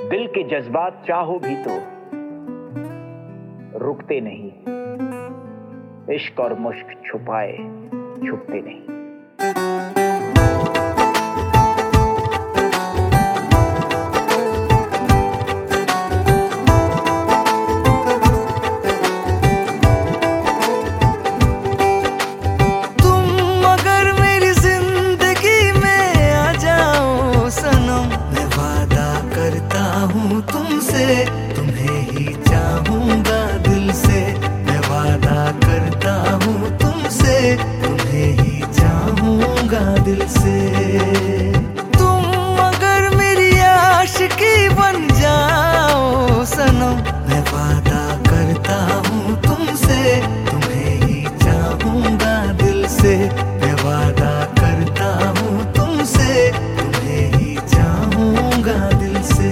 दिल के जज्बात चाहो भी तो रुकते नहीं, इश्क और मुश्क छुपाए छुपते नहीं। तुमसे तुम्हें ही चाहूंगा दिल से, मैं वादा करता हूँ तुमसे तुम्हें ही चाहूंगा दिल से। तुम अगर मेरी आशिकी बन जाओ सनम, मैं वादा करता हूँ तुमसे तुम्हें ही चाहूंगा दिल से, मैं वादा करता हूँ तुमसे तुम्हें ही चाहूंगा दिल से।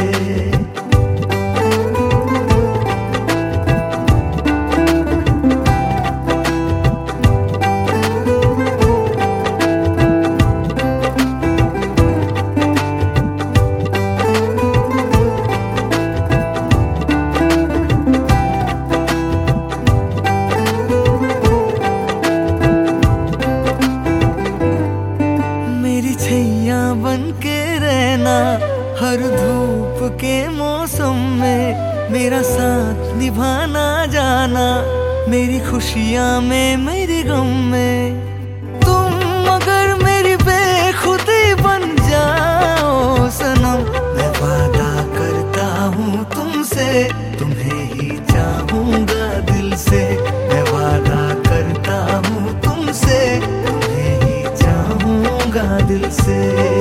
बन के रहना हर धूप के मौसम में, मेरा साथ निभाना जाना मेरी खुशियां में मेरे गम में। तुम अगर मेरी बेखुदी बन जाओ सनम, मैं वादा करता हूँ तुमसे तुम्हें ही चाहूंगा दिल से, मैं वादा करता हूँ तुमसे तुम्हें ही चाहूंगा दिल से।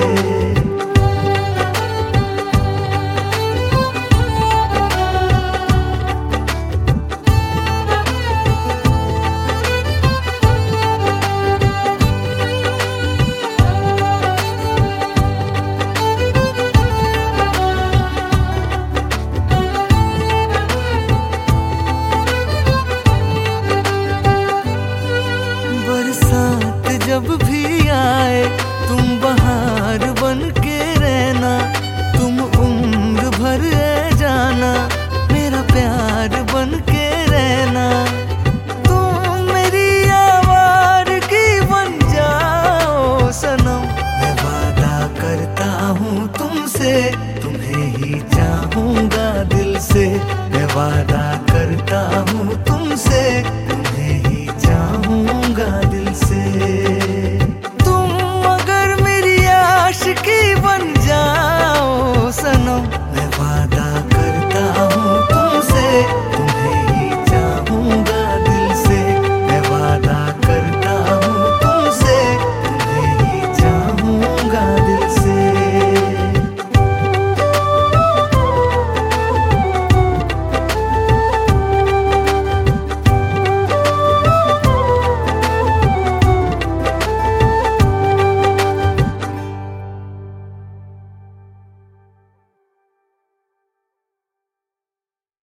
बरसात जब भी आए तुम बहार बन के रहना, तुम उम्र भर रह जाना मेरा प्यार बन के रहना। तुम मेरी आवारगी बन जाओ सनम, मैं वादा करता हूँ तुमसे तुम्हें ही चाहूंगा दिल से, मैं वादा करता हूँ तुमसे